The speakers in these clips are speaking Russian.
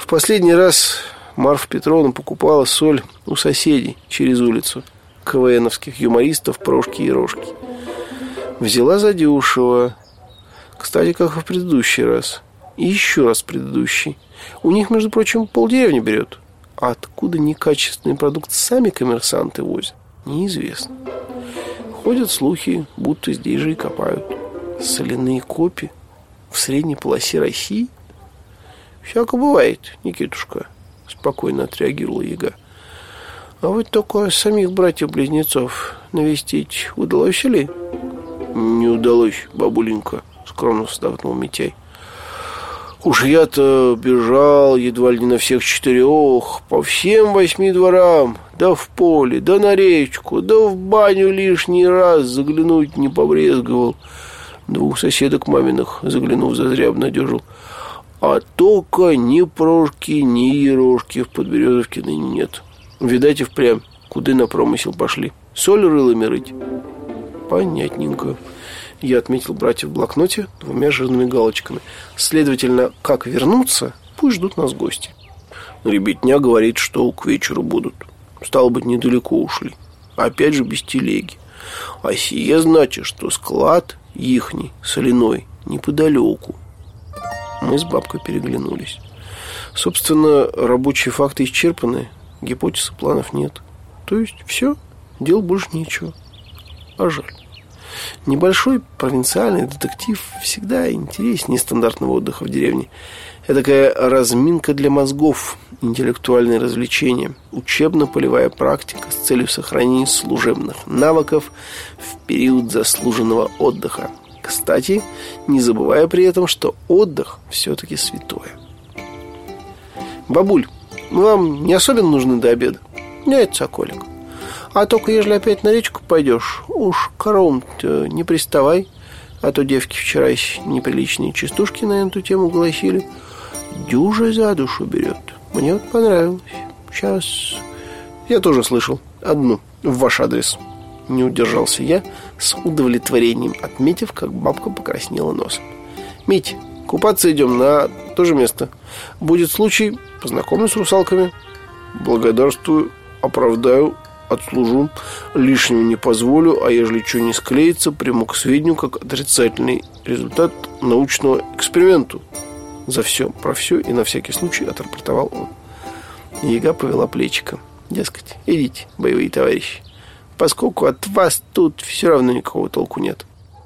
последний раз Марфа Петровна покупала соль у соседей через улицу, КВНовских юмористов Прошки и Рожки. Взяла задешево. Кстати, как и в предыдущий раз. И еще раз предыдущий. У них, между прочим, полдеревни берет. А откуда некачественный продукт сами коммерсанты возят, неизвестно. Ходят слухи, будто здесь же и копают. Соляные копи в средней полосе России? Всяко бывает, Никитушка, спокойно отреагировала Яга. А вот только самих братьев-близнецов навестить удалось ли? Не удалось, бабуленька, скромно вздохнул Митяй. Уж я-то бежал едва ли не на всех 4, по всем 8 дворам, да в поле, да на речку, да в баню лишний раз заглянуть не побрезговал. 2 соседок маминых, заглянув, зазря обнадежил. А только ни Прошки, ни Ерошки в Подберезовке ныне нет. Видать, и впрямь куды на промысел пошли. Соль рылами рыть. Понятненько. Я отметил братьев в блокноте 2 жирными галочками. Следовательно, как вернуться, пусть ждут нас гости. Ребятня говорит, что к вечеру будут. Стало быть, недалеко ушли. Опять же без телеги. А сие значит, что склад ихний, соляной, неподалеку. Мы с бабкой переглянулись. Собственно, рабочие факты исчерпаны. Гипотез и планов нет. То есть все, дел больше нечего. А жаль. Небольшой провинциальный детектив всегда интереснее стандартного отдыха в деревне. Это такая разминка для мозгов, интеллектуальное развлечение, учебно-полевая практика с целью сохранения служебных навыков в период заслуженного отдыха. Кстати, не забывая при этом, что отдых все-таки святое. Бабуль, мы вам не особенно нужны до обеда? Нет, соколик. А только ежели опять на речку пойдешь, уж коровам-то не приставай. А то девки вчера неприличные частушки на эту тему гласили. Дюжа за душу берет. Мне вот понравилось. Сейчас. Я тоже слышал одну в ваш адрес. Не удержался я, с удовлетворением отметив, как бабка покраснела носом. Мить, купаться идем на то же место. Будет случай, познакомлюсь с русалками. Благодарствую, оправдаю, отслужу, лишнего не позволю, а ежели что не склеится, приму к сведению как отрицательный результат научного эксперименту. За все, про все и на всякий случай отрапортовал он. Яга повела плечиком. Дескать, идите, боевые товарищи, поскольку от вас тут все равно никакого толку нет.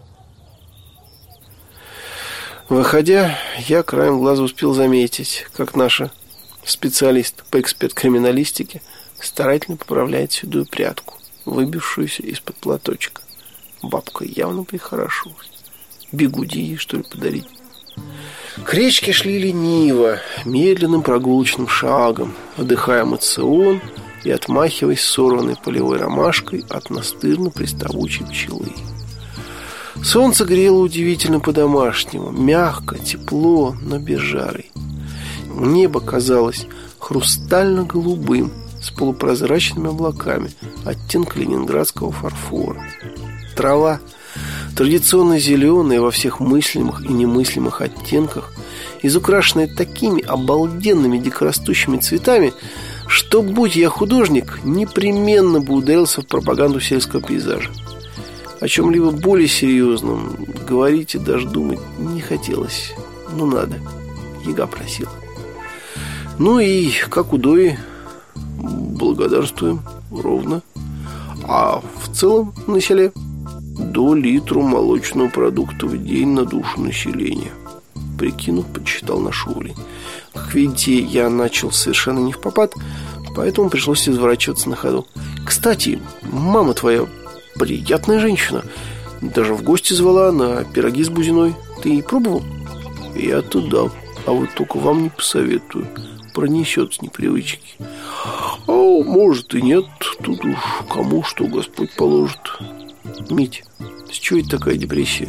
Выходя, я краем глаза успел заметить, как наша специалист по эксперт-криминалистике старательно поправляет седую прядку, выбившуюся из-под платочка. Бабка явно прихорошилась. Бигуди ей, что ли, подарить? К речке шли лениво, медленным прогулочным шагом, вдыхая моцион и отмахиваясь сорванной полевой ромашкой от настырно-приставучей пчелы. Солнце грело удивительно по-домашнему, мягко, тепло, но без жары. Небо казалось хрустально-голубым, с полупрозрачными облаками, оттенка ленинградского фарфора. Трава, традиционно зеленая во всех мыслимых и немыслимых оттенках, изукрашенная такими обалденными дикорастущими цветами, что, будь я художник, непременно бы ударился в пропаганду сельского пейзажа. О чем-либо более серьезном говорить и даже думать не хотелось. Ну, надо. Яга просила. Ну и, как удои, благодарствуем ровно. А в целом на селе до литру молочного продукта в день на душу населения. Прикинув, подсчитал наш уровень. Как видите, я начал совершенно не впопад, поэтому пришлось изворачиваться на ходу. Кстати, мама твоя приятная женщина. Даже в гости звала на пироги с бузиной. Ты пробовал? Я туда. А вот только вам не посоветую. Пронесет с непривычки. А может и нет. Тут уж кому что Господь положит. Мить, с чего это такая депрессия?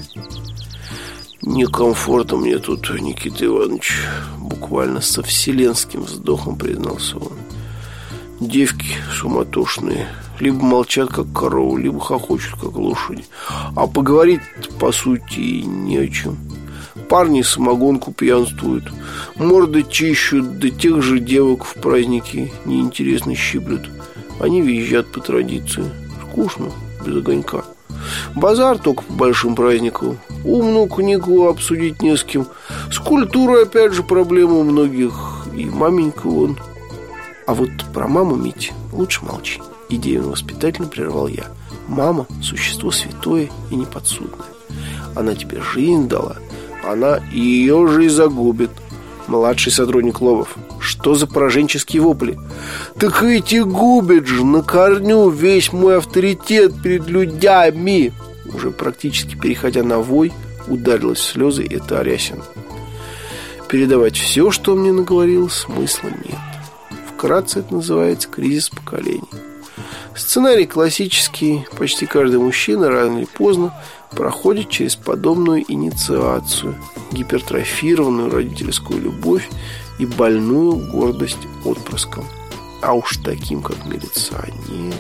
Некомфортно мне тут, Никита Иванович. Буквально со вселенским вздохом признался он. Девки суматошные. Либо молчат, как коровы, либо хохочут, как лошади. А поговорить, по сути, не о чем. Парни самогонку пьянствуют, морды чищут, да тех же девок в праздники неинтересно щиплют. Они визжат по традиции. Скучно, без огонька. Базар только по большим праздникам. Умную книгу обсудить не с кем. С культурой опять же проблема у многих. И маменька вон. А вот про маму, Мить, лучше молчи. Идейно-воспитательно прервал я. Мама – существо святое и неподсудное. Она тебе жизнь дала, она ее же и загубит. Младший сотрудник Лобов. Что за пораженческие вопли? Так ведь и губит же на корню весь мой авторитет перед людьми. Уже практически переходя на вой, ударилась в слезы эта Арясина. Передавать все, что он мне наговорил, смысла нет. Вкратце это называется кризис поколений. Сценарий классический. Почти каждый мужчина рано или поздно проходит через подобную инициацию, гипертрофированную родительскую любовь и больную гордость отпрыском. А уж таким, как милиционер.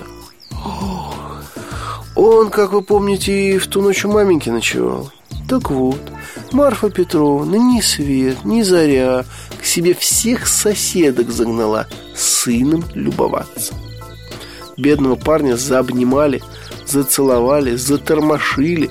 Он, как вы помните, в ту ночь у маменьки ночевал. Так вот, Марфа Петровна ни свет, ни заря к себе всех соседок загнала сыном любоваться. Бедного парня заобнимали, зацеловали, затормошили,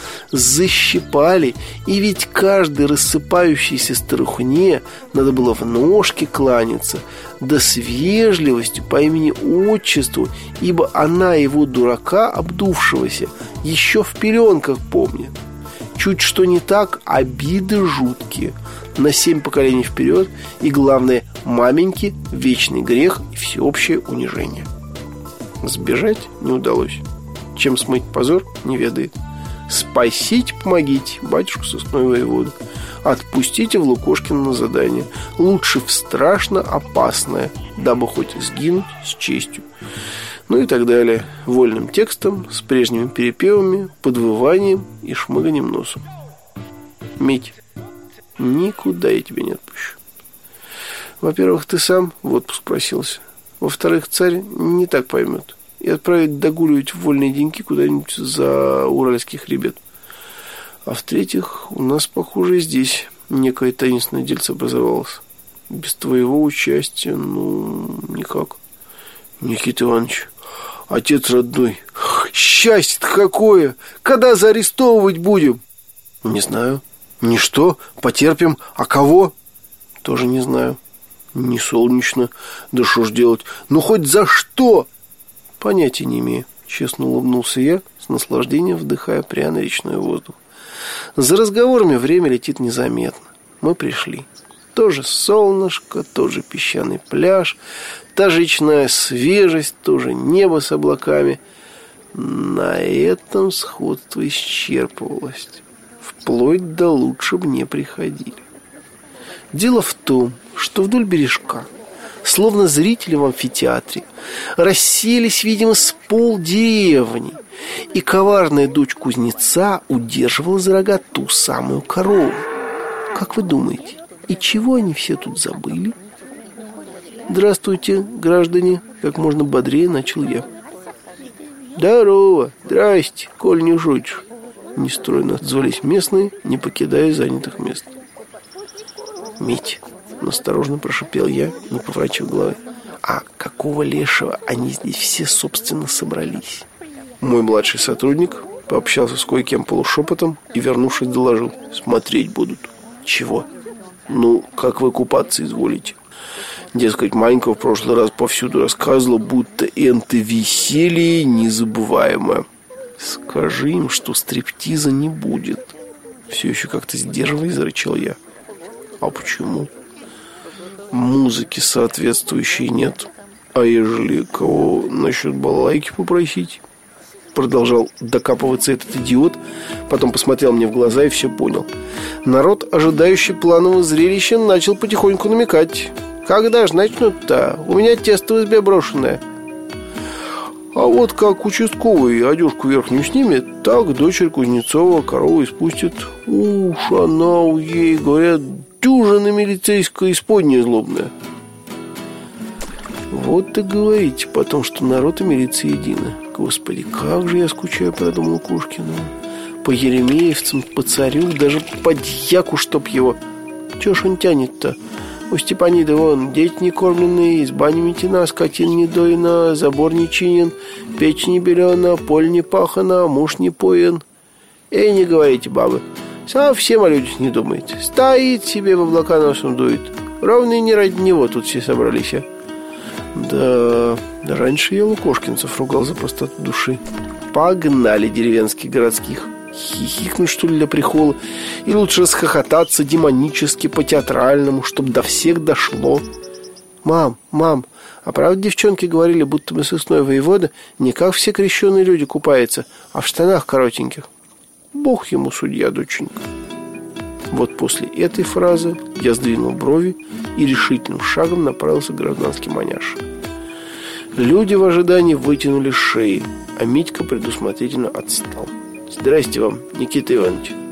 защипали. И ведь каждой рассыпающейся старухне надо было в ножки кланяться, да с вежливостью по имени-отчеству, ибо она его, дурака обдувшегося, еще в пеленках помнит. Чуть что не так, обиды жуткие, на 7 поколений вперед. И главное, маменьки, вечный грех и всеобщее унижение. Сбежать не удалось. Чем смыть позор, не ведает. Спасите, помогите, батюшку сыскной воеводу. Отпустите в Лукошкино на задание. Лучше в страшно опасное, дабы хоть сгинуть с честью. Ну и так далее. Вольным текстом, с прежними перепевами, подвыванием и шмыганием носом. Мить, никуда я тебя не отпущу. Во-первых, ты сам в отпуск просился. Во-вторых, царь не так поймет и отправит догуливать в вольные деньки куда-нибудь за уральский хребет. А в-третьих, у нас, похоже, здесь некое таинственное дельце образовалось. Без твоего участия, никак. Никита Иванович, отец родной, счастье-то какое! Когда заарестовывать будем? Не знаю. Ничто, потерпим. А кого? Тоже не знаю. Не солнечно. Да что ж делать? Ну хоть за что? Понятия не имею. Честно улыбнулся я, с наслаждением вдыхая пряный речной воздух. За разговорами время летит незаметно. Мы пришли. Тоже солнышко, тот же песчаный пляж, та же речная свежесть, тоже небо с облаками. На этом сходство исчерпывалось. Вплоть до лучше бы не приходили. Дело в том, что вдоль бережка, словно зрители в амфитеатре, расселись, видимо, с полдеревни, и коварная дочь кузнеца удерживала за рога ту самую корову. Как вы думаете, и чего они все тут забыли? Здравствуйте, граждане, как можно бодрее начал я. Здорово, здрасте, коль не шутишь. Нестройно отзвались местные, не покидая занятых мест. Мить, насторожно прошипел я, не поворачивая головы. А какого лешего они здесь все, собственно, собрались? Мой младший сотрудник пообщался с кое-кем полушепотом и, вернувшись, доложил. Смотреть будут. Чего? Как вы купаться изволите? Дескать, Манька в прошлый раз повсюду рассказывала, будто энто веселье незабываемое. Скажи им, что стриптиза не будет. Все еще как-то сдерживая, зарычал я. А почему? Музыки соответствующей нет. А ежели кого насчет балалайки попросить? Продолжал докапываться этот идиот. Потом посмотрел мне в глаза и все понял. Народ, ожидающий планового зрелища, начал потихоньку намекать. Когда ж начнут-то? У меня тесто в избе брошенное. А вот как участковый одежку верхнюю снимет, так дочерь Кузнецова корову испустит. Уж она ей, говорят, дюжина милицейская исподняя злобная. Вот и говорите потом, что народ и милиция едины. Господи, как же я скучаю по этому Лукошкину. По еремеевцам, по царю, даже по дьяку, чтоб его. Чего ж он тянет-то? У Степаниды вон дети не кормленные, изба не метена, скотина не доена, забор не чинен, печь не белена, поле не пахано, муж не поен. Эй, не говорите, бабы, совсем о людях не думаете. Стоит себе, в облака носом дует. Ровно и не ради него тут все собрались, а. Да раньше я лукошкинцев ругал за простоту души. Погнали деревенских городских. Хихикнуть, что ли, для прикола? И лучше расхохотаться демонически, по-театральному, чтоб до всех дошло. Мам, а правда девчонки говорили, будто мы сысной воевода не как все крещеные люди купается, а в штанах коротеньких? Бог ему судья, доченька. Вот после этой фразы я сдвинул брови и решительным шагом направился к гражданским маняше. Люди в ожидании вытянули шеи, а Митька предусмотрительно отстал. Здрасте вам, Никита Иванович.